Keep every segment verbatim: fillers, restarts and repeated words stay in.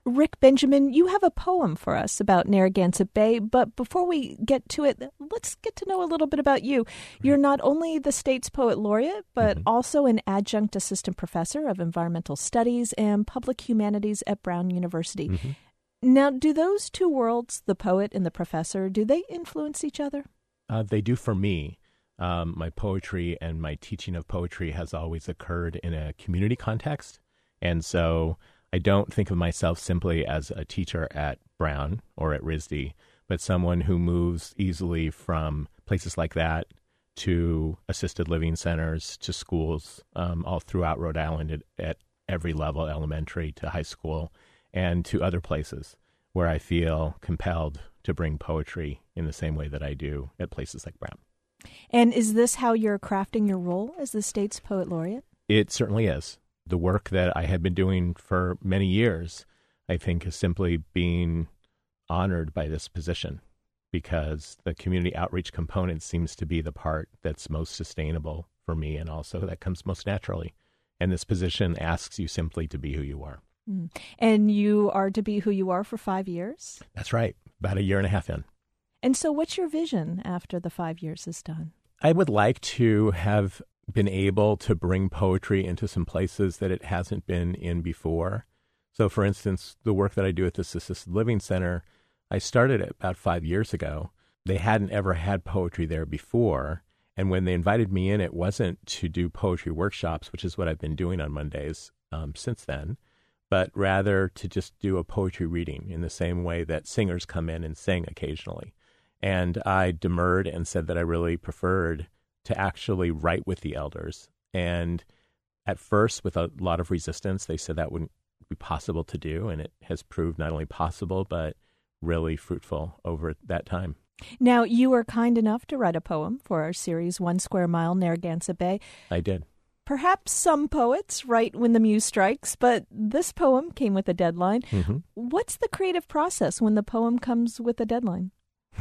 Rick Benjamin, you have a poem for us about Narragansett Bay, but before we get to it, let's get to know a little bit about you. You're not only the state's poet laureate, but mm-hmm. also an adjunct assistant professor of environmental studies and public humanities at Brown University. Mm-hmm. Now, do those two worlds, the poet and the professor, do they influence each other? Uh, they do for me. Um, my poetry and my teaching of poetry has always occurred in a community context, and so I don't think of myself simply as a teacher at Brown or at R I S D, but someone who moves easily from places like that to assisted living centers, to schools um, all throughout Rhode Island at, at every level, elementary to high school, and to other places where I feel compelled to bring poetry in the same way that I do at places like Brown. And is this how you're crafting your role as the state's poet laureate? It certainly is. The work that I have been doing for many years, I think, is simply being honored by this position, because the community outreach component seems to be the part that's most sustainable for me, and also that comes most naturally. And this position asks you simply to be who you are. Mm. And you are to be who you are for five years? That's right, about a year and a half in. And so what's your vision after the five years is done? I would like to have been able to bring poetry into some places that it hasn't been in before. So, for instance, the work that I do at this assisted living center, I started it about five years ago. They hadn't ever had poetry there before. And when they invited me in, it wasn't to do poetry workshops, which is what I've been doing on Mondays um, since then, but rather to just do a poetry reading in the same way that singers come in and sing occasionally. And I demurred and said that I really preferred to actually write with the elders. And at first, with a lot of resistance, they said that wouldn't be possible to do. And it has proved not only possible, but really fruitful over that time. Now, you were kind enough to write a poem for our series, One Square Mile, Narragansett Bay. I did. Perhaps some poets write when the muse strikes, but this poem came with a deadline. Mm-hmm. What's the creative process when the poem comes with a deadline?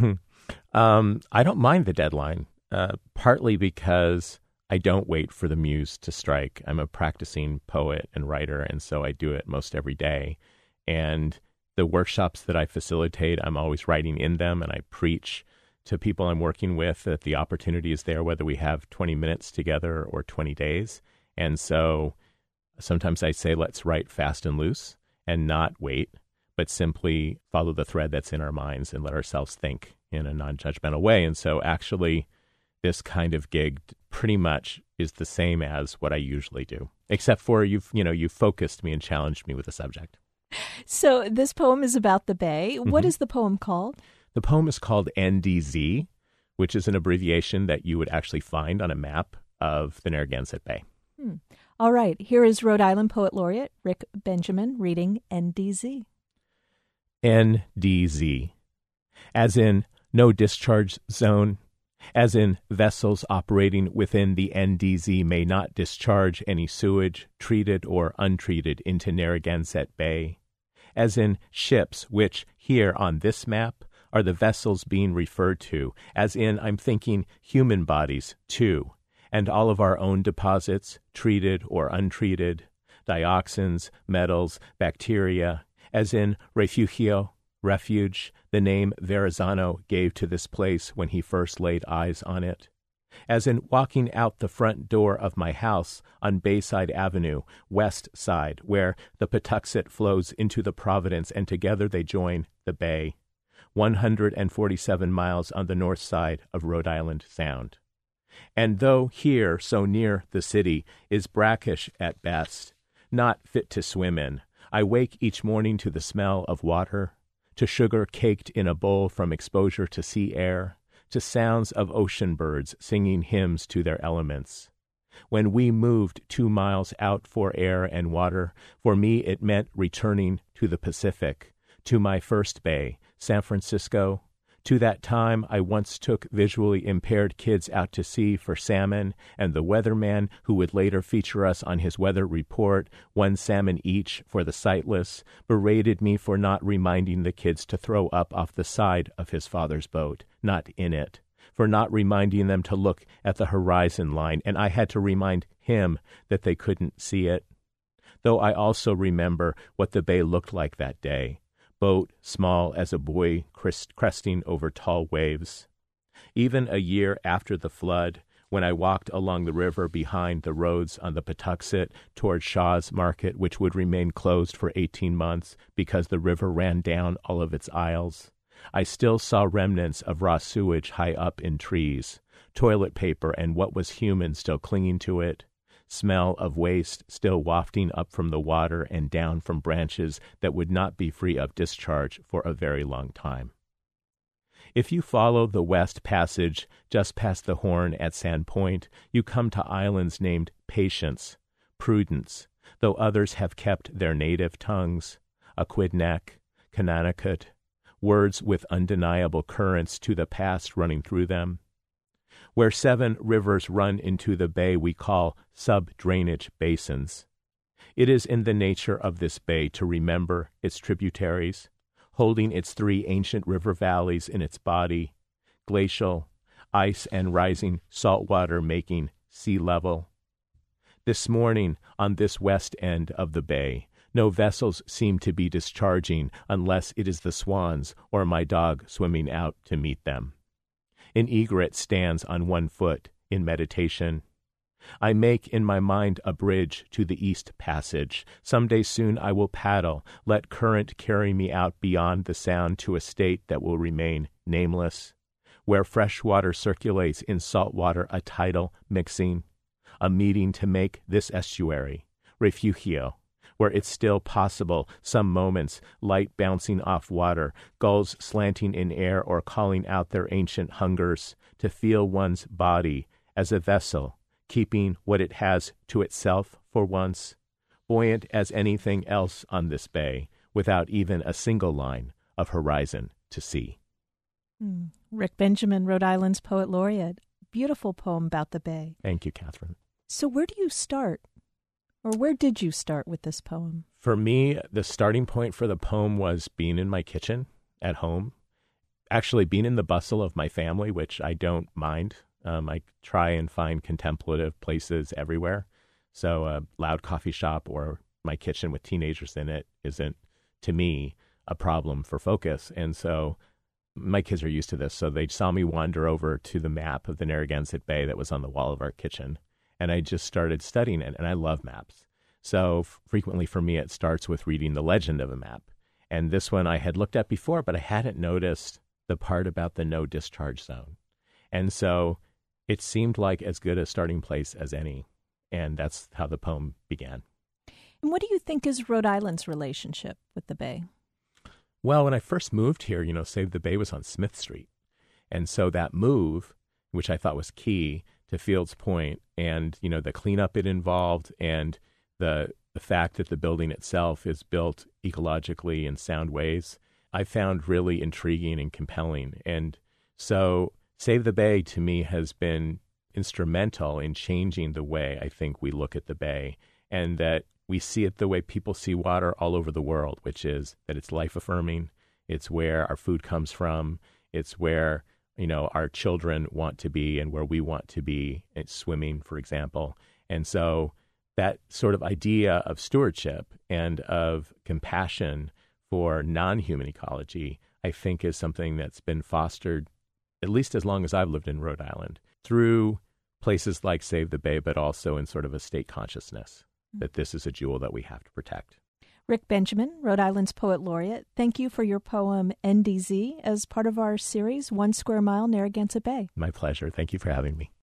um, I don't mind the deadline. Uh, partly because I don't wait for the muse to strike. I'm a practicing poet and writer, and so I do it most every day. And the workshops that I facilitate, I'm always writing in them, and I preach to people I'm working with that the opportunity is there, whether we have twenty minutes together or twenty days. And so sometimes I say, let's write fast and loose and not wait, but simply follow the thread that's in our minds and let ourselves think in a non-judgmental way. And so actually, this kind of gig pretty much is the same as what I usually do, except for you've, you know, you focused me and challenged me with a subject. So this poem is about the Bay. Mm-hmm. What is the poem called? The poem is called N D Z, which is an abbreviation that you would actually find on a map of the Narragansett Bay. Hmm. All right. Here is Rhode Island Poet Laureate Rick Benjamin reading N D Z. N D Z, as in no discharge zone, as in vessels operating within the N D Z may not discharge any sewage, treated or untreated, into Narragansett Bay, as in ships which, here on this map, are the vessels being referred to, as in, I'm thinking, human bodies, too, and all of our own deposits, treated or untreated, dioxins, metals, bacteria, as in refugio, refuge, the name Verrazano gave to this place when he first laid eyes on it, as in walking out the front door of my house on Bayside Avenue, west side, where the Patuxent flows into the Providence, and together they join the Bay, one hundred forty-seven miles on the north side of Rhode Island Sound. And though here, so near the city, is brackish at best, not fit to swim in, I wake each morning to the smell of water, to sugar caked in a bowl from exposure to sea air, to sounds of ocean birds singing hymns to their elements. When we moved two miles out for air and water, for me it meant returning to the Pacific, to my first bay, San Francisco. To that time, I once took visually impaired kids out to sea for salmon, and the weatherman, who would later feature us on his weather report, one salmon each for the sightless, berated me for not reminding the kids to throw up off the side of his father's boat, not in it, for not reminding them to look at the horizon line, and I had to remind him that they couldn't see it. though I also remember what the bay looked like that day, boat small as a buoy crest- cresting over tall waves. Even a year after the flood, when I walked along the river behind the roads on the Patuxent toward Shaw's Market, which would remain closed for eighteen months because the river ran down all of its aisles, I still saw remnants of raw sewage high up in trees, toilet paper and what was human still clinging to it, smell of waste still wafting up from the water and down from branches that would not be free of discharge for a very long time. If you follow the West Passage just past the Horn at Sand Point, you come to islands named Patience, Prudence, though others have kept their native tongues, Aquidneck, Connecticut, words with undeniable currents to the past running through them. Where seven rivers run into the bay we call sub-drainage basins. It is in the nature of this bay to remember its tributaries, holding its three ancient river valleys in its body, glacial, ice and rising saltwater making sea level. This morning, on this west end of the bay, no vessels seem to be discharging unless it is the swans or my dog swimming out to meet them. An egret stands on one foot in meditation. I make in my mind a bridge to the East Passage. Someday soon I will paddle, let current carry me out beyond the sound to a state that will remain nameless, where fresh water circulates in salt water, a tidal mixing, a meeting to make this estuary, refugio, where it's still possible, some moments, light bouncing off water, gulls slanting in air or calling out their ancient hungers, to feel one's body as a vessel, keeping what it has to itself for once, buoyant as anything else on this bay, without even a single line of horizon to see. Mm. Rick Benjamin, Rhode Island's Poet Laureate. Beautiful poem about the bay. Thank you, Catherine. So where do you start? Or where did you start with this poem? For me, the starting point for the poem was being in my kitchen at home, actually being in the bustle of my family, which I don't mind. Um, I try and find contemplative places everywhere. So a loud coffee shop or my kitchen with teenagers in it isn't, to me, a problem for focus. And so my kids are used to this. So they saw me wander over to the map of the Narragansett Bay that was on the wall of our kitchen. And I just started studying it. And I love maps. So f- frequently for me, it starts with reading the legend of a map. And this one I had looked at before, but I hadn't noticed the part about the no discharge zone. And so it seemed like as good a starting place as any. And that's how the poem began. And what do you think is Rhode Island's relationship with the bay? Well, when I first moved here, you know, Save the Bay was on Smith Street. And so that move, which I thought was key to Fields Point, and, you know, the cleanup it involved and the the fact that the building itself is built ecologically in sound ways, I found really intriguing and compelling. And so Save the Bay, to me, has been instrumental in changing the way I think we look at the bay, and that we see it the way people see water all over the world, which is that it's life-affirming, it's where our food comes from, it's where, you know, our children want to be and where we want to be, it's swimming, for example. And so that sort of idea of stewardship and of compassion for non-human ecology, I think, is something that's been fostered at least as long as I've lived in Rhode Island, through places like Save the Bay, but also in sort of a state consciousness mm-hmm. that this is a jewel that we have to protect. Rick Benjamin, Rhode Island's Poet Laureate, thank you for your poem N D Z as part of our series, One Square Mile, Narragansett Bay. My pleasure. Thank you for having me.